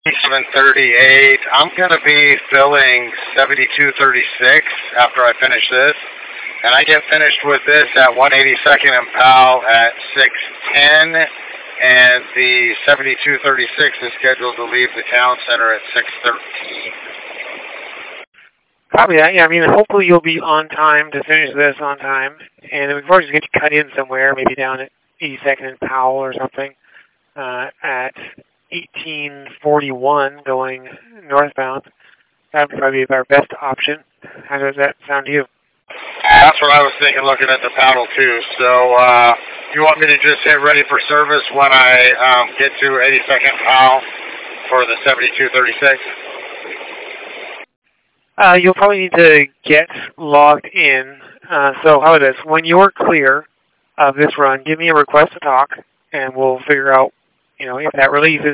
7:38. I'm going to be filling 7236 after I finish this. And I get finished with this at 182nd and Powell at 6:10. And the 7236 is scheduled to leave the town center at 6:13. Copy that. Yeah, I mean, hopefully you'll be on time to finish this on time. And then we probably just get you cut in somewhere, maybe down at 82nd and Powell or something, at 1841 going northbound. That would probably be our best option. How does that sound to you? That's what I was thinking looking at the paddle too. So you want me to just hit ready for service when I get to 82nd Powell for the 7236? You'll probably need to get logged in. So how about this? When you're clear of this run, give me a request to talk, and we'll figure out, if that release is